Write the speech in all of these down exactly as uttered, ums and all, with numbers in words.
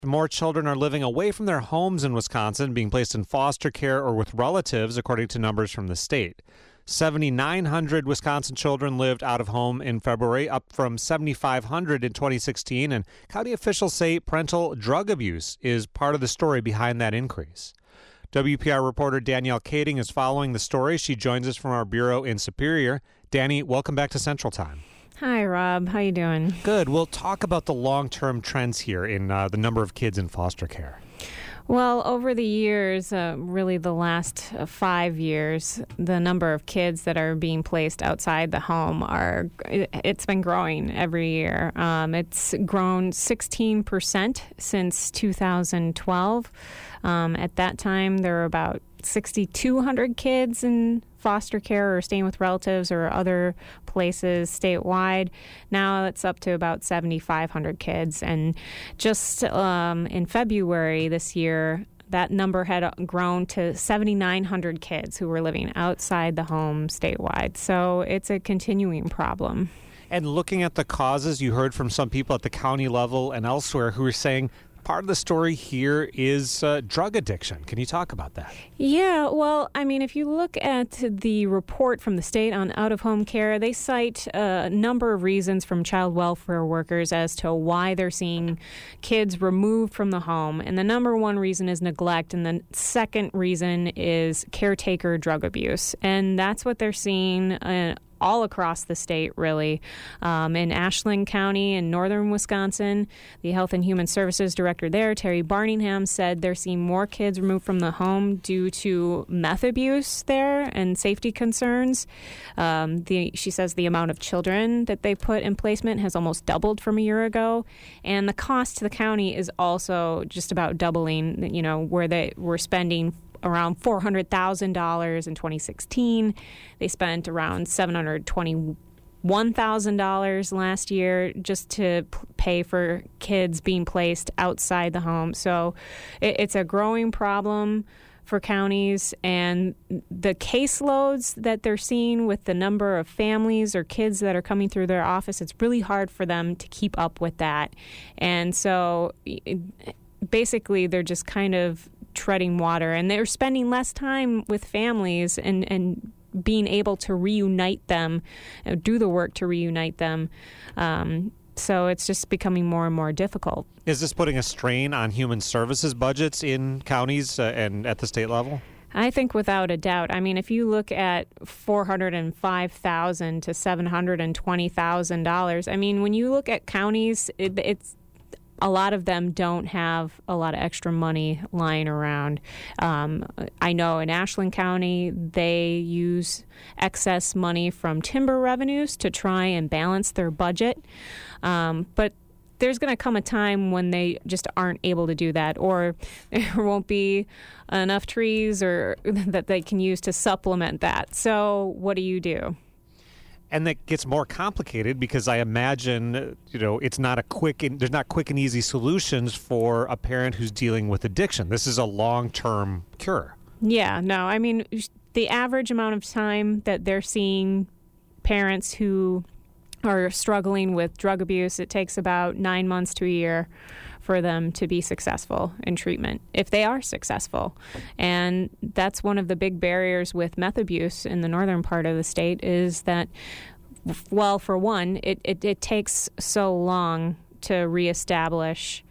More children are living away from their homes in Wisconsin, being placed in foster care or with relatives, according to numbers from the state. seven thousand nine hundred Wisconsin children lived out of home in February, up from seven thousand five hundred in twenty sixteen, and county officials say parental drug abuse is part of the story behind that increase. W P R reporter Danielle Kading is following the story. She joins us from our bureau in Superior. Danny, welcome back to Central Time. Hi, Rob. How you doing? Good. We'll talk about the long-term trends here in uh, the number of kids in foster care. Well, over the years, uh, really the last uh, five years, the number of kids that are being placed outside the home are, it's been growing every year. Um, it's grown sixteen percent since two thousand twelve. Um, at that time, there were about six thousand two hundred kids in foster care or staying with relatives or other places statewide. Now it's up to about seven thousand five hundred kids. And just um, in February this year, that number had grown to seven thousand nine hundred kids who were living outside the home statewide. So it's a continuing problem. And looking at the causes, you heard from some people at the county level and elsewhere who are saying part of the story here is uh, drug addiction. Can you talk about that? Yeah, well, I mean, if you look at the report from the state on out-of-home care, they cite a number of reasons from child welfare workers as to why they're seeing kids removed from the home. And the number one reason is neglect, and the second reason is caretaker drug abuse. And that's what they're seeing uh, all across the state, really. Um, in Ashland County in northern Wisconsin, the Health and Human Services Director there, Terry Barningham, said they're seeing more kids removed from the home due to meth abuse there and safety concerns. Um, the, she says the amount of children that they put in placement has almost doubled from a year ago, and the cost to the county is also just about doubling, you know, where they were spending around four hundred thousand dollars in twenty sixteen. They spent around seven hundred twenty-one thousand dollars last year just to p- pay for kids being placed outside the home. So it, it's a growing problem for counties, and the caseloads that they're seeing with the number of families or kids that are coming through their office, it's really hard for them to keep up with that. And so it, basically they're just kind of treading water, and they're spending less time with families and, and being able to reunite them, uh, do the work to reunite them. Um, so it's just becoming more and more difficult. Is this putting a strain on human services budgets in counties uh, and at the state level? I think without a doubt. I mean, if you look at four hundred five thousand dollars to seven hundred twenty thousand dollars, I mean, when you look at counties, it, it's a lot of them don't have a lot of extra money lying around. Um, I know in Ashland County, they use excess money from timber revenues to try and balance their budget. Um, but there's going to come a time when they just aren't able to do that, or there won't be enough trees or that they can use to supplement that. So what do you do? And that gets more complicated because I imagine, you know, it's not a quick, and, there's not quick and easy solutions for a parent who's dealing with addiction. This is a long-term cure. Yeah, no, I mean, the average amount of time that they're seeing parents who are struggling with drug abuse, it takes about nine months to a year for them to be successful in treatment, if they are successful. And that's one of the big barriers with meth abuse in the northern part of the state is that, well, for one, it, it, it takes so long to reestablish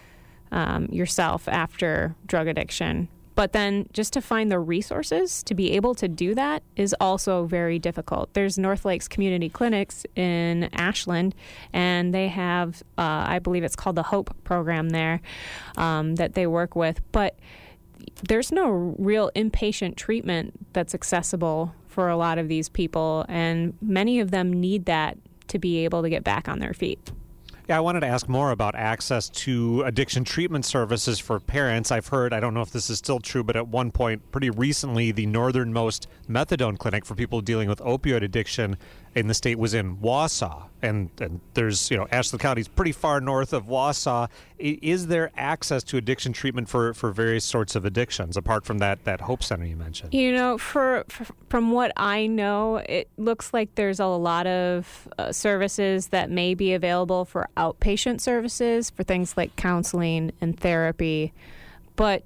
um, yourself after drug addiction. But then just to find the resources to be able to do that is also very difficult. There's North Lakes Community Clinics in Ashland, and they have, uh, I believe it's called the HOPE program there, um, that they work with. But there's no real inpatient treatment that's accessible for a lot of these people, and many of them need that to be able to get back on their feet. Yeah, I wanted to ask more about access to addiction treatment services for parents. I've heard, I don't know if this is still true, but at one point, pretty recently, the northernmost methadone clinic for people dealing with opioid addiction in the state was in Wausau, and, and there's, you know, Ashland County is pretty far north of Wausau. I, is there access to addiction treatment for, for various sorts of addictions, apart from that, that Hope Center you mentioned? You know, for, for from what I know, it looks like there's a lot of uh, services that may be available for outpatient services, for things like counseling and therapy, but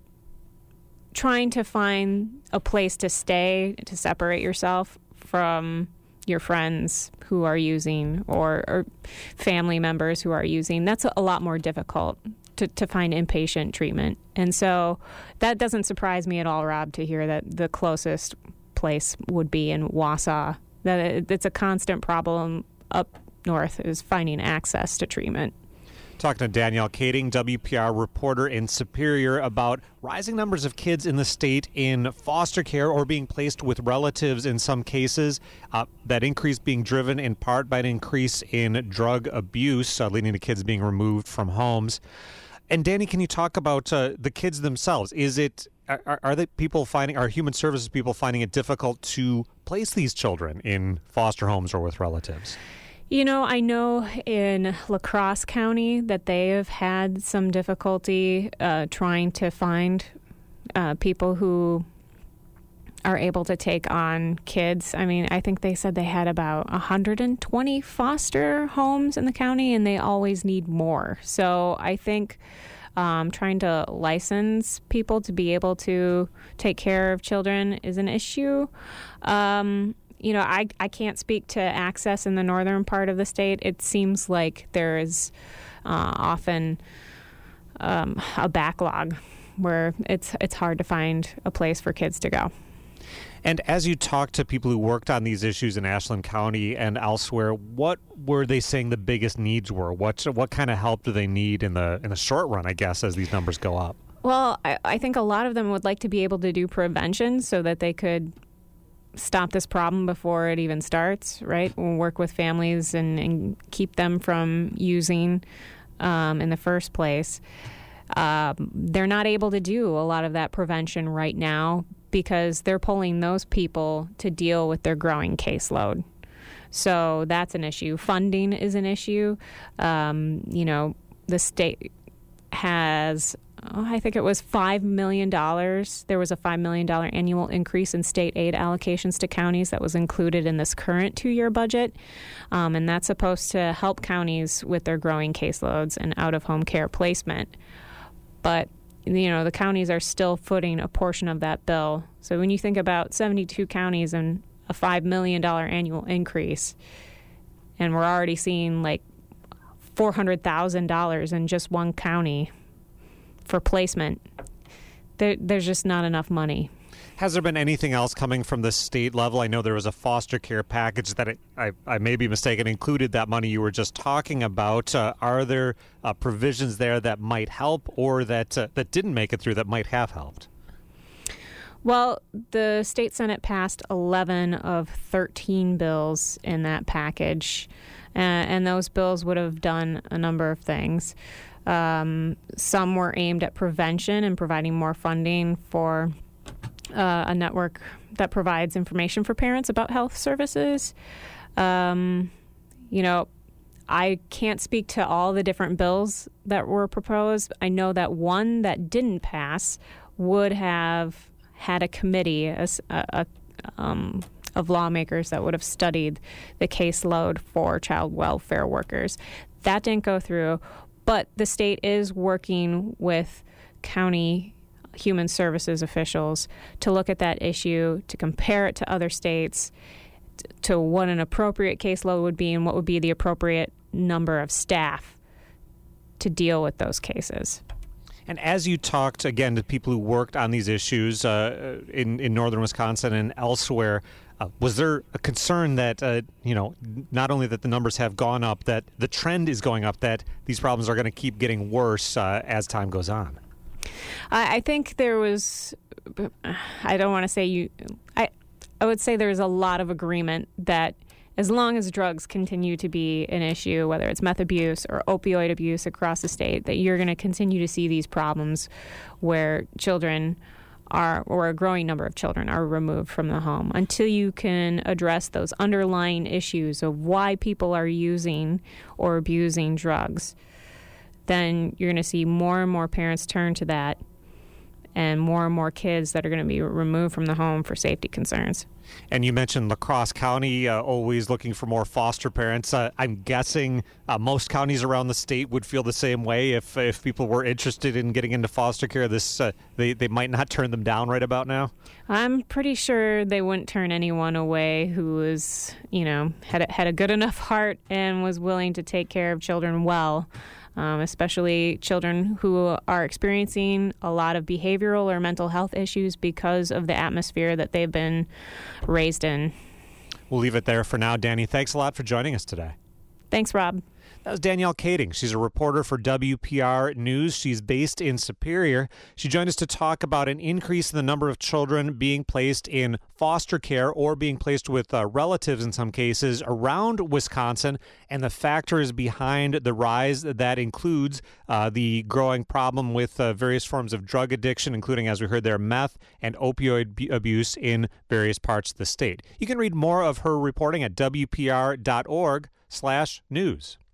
trying to find a place to stay, to separate yourself from your friends who are using or, or family members who are using, that's a lot more difficult to, to find inpatient treatment. And so that doesn't surprise me at all, Rob, to hear that the closest place would be in Wausau. That it, it's a constant problem up north is finding access to treatment. Talking to Danielle Kading, W P R reporter in Superior, about rising numbers of kids in the state in foster care or being placed with relatives in some cases. Uh, that increase being driven in part by an increase in drug abuse, uh, leading to kids being removed from homes. And Danny, can you talk about uh, the kids themselves? Is it are, are they people finding, are human services people finding it difficult to place these children in foster homes or with relatives? You know, I know in La Crosse County that they have had some difficulty uh, trying to find uh, people who are able to take on kids. I mean, I think they said they had about one hundred twenty foster homes in the county, and they always need more. So I think um, trying to license people to be able to take care of children is an issue. Um You know, I, I can't speak to access in the northern part of the state. It seems like there is uh, often um, a backlog where it's it's hard to find a place for kids to go. And as you talk to people who worked on these issues in Ashland County and elsewhere, what were they saying the biggest needs were? What what kind of help do they need in the in the short run, I guess, as these numbers go up? Well, I, I think a lot of them would like to be able to do prevention so that they could stop this problem before it even starts, right? We'll work with families and, and keep them from using um, in the first place. Um, they're not able to do a lot of that prevention right now because they're pulling those people to deal with their growing caseload. So that's an issue. Funding is an issue. Um, you know, the state has, oh, I think it was five million dollars. There was a five million dollars annual increase in state aid allocations to counties that was included in this current two-year budget. Um, and that's supposed to help counties with their growing caseloads and out-of-home care placement. But, you know, the counties are still footing a portion of that bill. So when you think about seventy-two counties and a five million dollars annual increase, and we're already seeing like four hundred thousand dollars in just one county for placement, there, there's just not enough money. Has there been anything else coming from the state level? I know there was a foster care package that it, I, I may be mistaken, included that money you were just talking about. Uh, are there uh, provisions there that might help or that uh, that didn't make it through that might have helped? Well, the state Senate passed eleven of thirteen bills in that package, uh, and those bills would have done a number of things. Um, some were aimed at prevention and providing more funding for uh, a network that provides information for parents about health services. Um, you know, I can't speak to all the different bills that were proposed. I know that one that didn't pass would have had a committee a, a, um, of lawmakers that would have studied the caseload for child welfare workers. That didn't go through. But the state is working with county human services officials to look at that issue, to compare it to other states, to what an appropriate caseload would be and what would be the appropriate number of staff to deal with those cases. And as you talked, again, to people who worked on these issues uh, in, in northern Wisconsin and elsewhere, Uh, was there a concern that, uh, you know, not only that the numbers have gone up, that the trend is going up, that these problems are going to keep getting worse uh, as time goes on? I, I think there was, I don't want to say you, I, I would say there's a lot of agreement that as long as drugs continue to be an issue, whether it's meth abuse or opioid abuse across the state, that you're going to continue to see these problems where children are, or a growing number of children are removed from the home. Until you can address those underlying issues of why people are using or abusing drugs, then you're going to see more and more parents turn to that, and more and more kids that are going to be removed from the home for safety concerns. And you mentioned La Crosse County uh, always looking for more foster parents. Uh, I'm guessing uh, most counties around the state would feel the same way if if people were interested in getting into foster care. This uh, they they might not turn them down right about now. I'm pretty sure they wouldn't turn anyone away who was, you know, had a, had a good enough heart and was willing to take care of children well. Um, especially children who are experiencing a lot of behavioral or mental health issues because of the atmosphere that they've been raised in. We'll leave it there for now. Danny, thanks a lot for joining us today. Thanks, Rob. That was Danielle Kading. She's a reporter for W P R News. She's based in Superior. She joined us to talk about an increase in the number of children being placed in foster care or being placed with uh, relatives in some cases around Wisconsin, and the factors behind the rise. That includes uh, the growing problem with uh, various forms of drug addiction, including, as we heard there, meth and opioid b- abuse in various parts of the state. You can read more of her reporting at W P R dot org slash news.